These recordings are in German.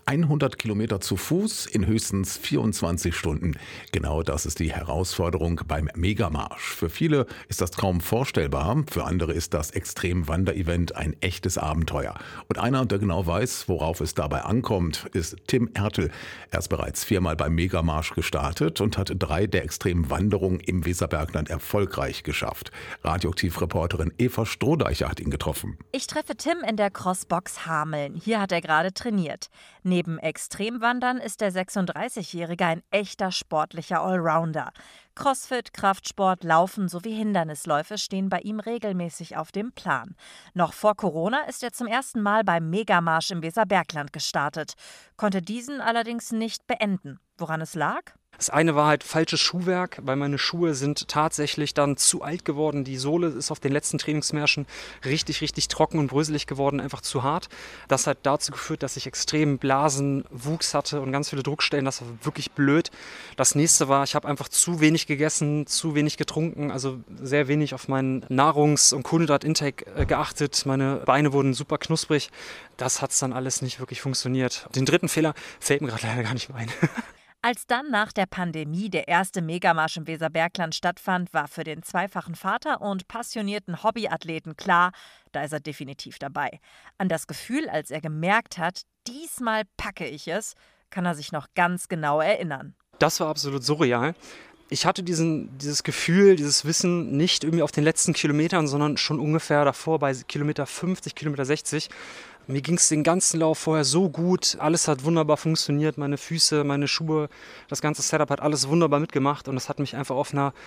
100 Kilometer zu Fuß in höchstens 24 Stunden. Genau das ist die Herausforderung beim Megamarsch. Für viele ist das kaum vorstellbar, für andere ist das Extrem-Wanderevent ein echtes Abenteuer. Und einer, der genau weiß, worauf es dabei ankommt, ist Tim Ertl. Er ist bereits 4-mal beim Megamarsch gestartet und hat 3 der Extremwanderungen im Weserbergland erfolgreich geschafft. Radioaktiv-Reporterin Eva Strohdeicher hat ihn getroffen. Ich treffe Tim in der Crossbox Hameln. Hier hat er gerade trainiert. Neben Extremwandern ist der 36-Jährige ein echter sportlicher Allrounder. Crossfit, Kraftsport, Laufen sowie Hindernisläufe stehen bei ihm regelmäßig auf dem Plan. Noch vor Corona ist er zum ersten Mal beim Megamarsch im Weserbergland gestartet, konnte diesen allerdings nicht beenden. Woran es lag? Das eine war halt falsches Schuhwerk, weil meine Schuhe sind tatsächlich dann zu alt geworden. Die Sohle ist auf den letzten Trainingsmärschen richtig trocken und bröselig geworden, einfach zu hart. Das hat dazu geführt, dass ich extrem Blasenwuchs hatte und ganz viele Druckstellen. Das war wirklich blöd. Das nächste war, ich habe einfach zu wenig gegessen, zu wenig getrunken, also sehr wenig auf meinen Nahrungs- und Kohlenhydrat-Intake geachtet. Meine Beine wurden super knusprig. Das hat es dann alles nicht wirklich funktioniert. Den dritten Fehler fällt mir gerade leider gar nicht mehr ein. Als dann nach der Pandemie der erste Megamarsch im Weserbergland stattfand, war für den zweifachen Vater und passionierten Hobbyathleten klar, da ist er definitiv dabei. An das Gefühl, als er gemerkt hat, diesmal packe ich es, kann er sich noch ganz genau erinnern. Das war absolut surreal. Ich hatte dieses Gefühl, dieses Wissen nicht irgendwie auf den letzten Kilometern, sondern schon ungefähr davor bei Kilometer 50, Kilometer 60. Mir ging es den ganzen Lauf vorher so gut, alles hat wunderbar funktioniert, meine Füße, meine Schuhe, das ganze Setup hat alles wunderbar mitgemacht und das hat mich einfach auf einer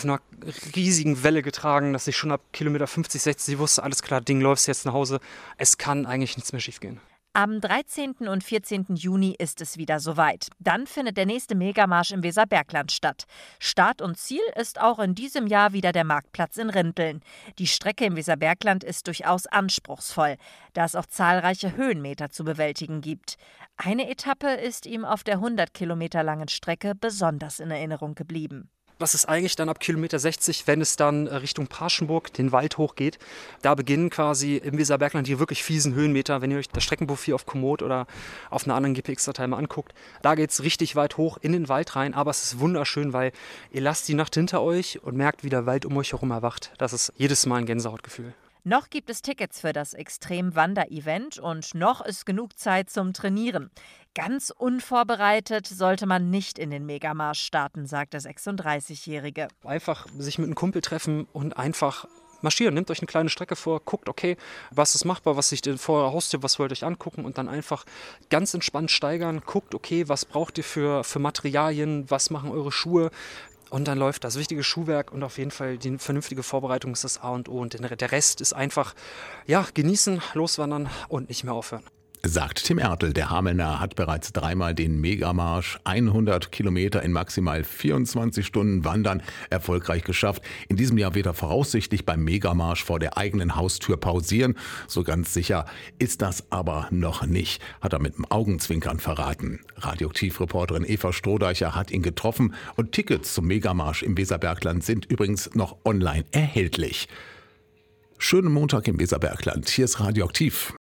riesigen Welle getragen, dass ich schon ab Kilometer 50, 60 wusste, alles klar, Ding, läufst jetzt nach Hause, es kann eigentlich nichts mehr schiefgehen. Am 13. und 14. Juni ist es wieder soweit. Dann findet der nächste Megamarsch im Weserbergland statt. Start und Ziel ist auch in diesem Jahr wieder der Marktplatz in Rinteln. Die Strecke im Weserbergland ist durchaus anspruchsvoll, da es auch zahlreiche Höhenmeter zu bewältigen gibt. Eine Etappe ist ihm auf der 100 Kilometer langen Strecke besonders in Erinnerung geblieben. Das ist eigentlich dann ab Kilometer 60, wenn es dann Richtung Parschenburg, den Wald hochgeht. Da beginnen quasi im Weserbergland die wirklich fiesen Höhenmeter. Wenn ihr euch das Streckenprofil auf Komoot oder auf einer anderen GPX-Datei mal anguckt, da geht es richtig weit hoch in den Wald rein. Aber es ist wunderschön, weil ihr lasst die Nacht hinter euch und merkt, wie der Wald um euch herum erwacht. Das ist jedes Mal ein Gänsehautgefühl. Noch gibt es Tickets für das Extrem-Wander-Event und noch ist genug Zeit zum Trainieren. Ganz unvorbereitet sollte man nicht in den Megamarsch starten, sagt der 36-Jährige. Einfach sich mit einem Kumpel treffen und einfach marschieren. Nehmt euch eine kleine Strecke vor, guckt, okay, was ist machbar, was liegt vor eurer Haustür, was wollt ihr euch angucken und dann einfach ganz entspannt steigern. Guckt, okay, was braucht ihr für Materialien, was machen eure Schuhe. Und dann läuft das wichtige Schuhwerk und auf jeden Fall die vernünftige Vorbereitung ist das A und O. Und der Rest ist einfach, genießen, loswandern und nicht mehr aufhören. Sagt Tim Ertl, der Hamelner hat bereits 3-mal den Megamarsch 100 Kilometer in maximal 24 Stunden Wandern erfolgreich geschafft. In diesem Jahr wird er voraussichtlich beim Megamarsch vor der eigenen Haustür pausieren. So ganz sicher ist das aber noch nicht, hat er mit dem Augenzwinkern verraten. Radioaktiv-Reporterin Eva Strohdeicher hat ihn getroffen und Tickets zum Megamarsch im Weserbergland sind übrigens noch online erhältlich. Schönen Montag im Weserbergland. Hier ist Radioaktiv.